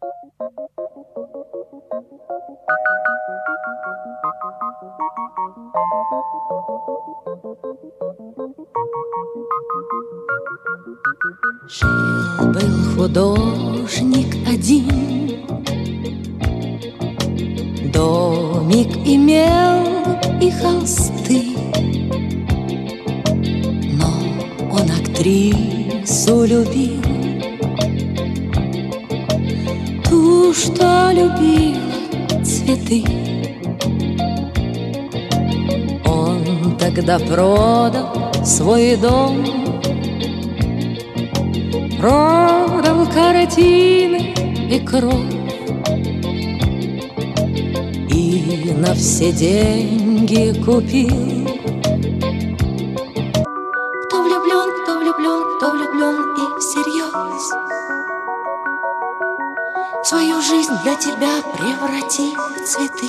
Жил-был художник один, домик имел и холсты, но он актрису любил, ту, что любила цветы. Он тогда продал свой дом, продал картины и кровь, и на все деньги купил. Кто влюблен, кто влюблен, кто влюблен и всерьез, свою жизнь для тебя преврати в цветы.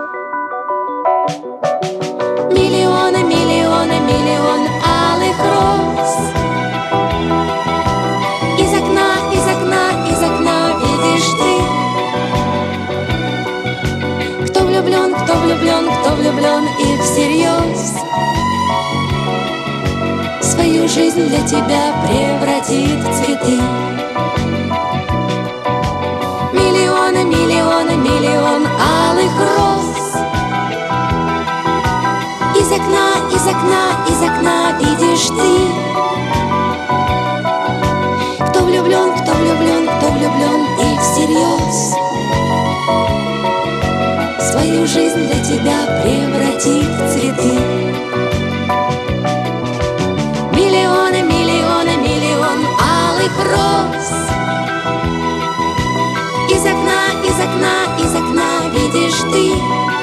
Миллионы, миллионы, миллион алых роз. Из окна, из окна, из окна видишь ты. Кто влюблен, кто влюблен, кто влюблен и всерьез, свою жизнь для тебя превратит в цветы. Миллионы, миллионы, миллион алых роз. Из окна, из окна, из окна видишь ты. Кто влюблен, кто влюблен, кто влюблен и всерьез, свою жизнь для тебя превратит в цветы. Миллионы, миллионы, миллион алых роз. Из окна, из окна, из окна видишь ты.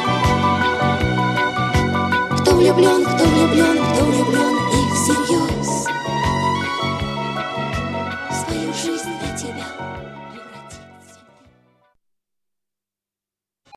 Кто влюблен, кто влюблен, кто влюблен и всерьез, свою жизнь для тебя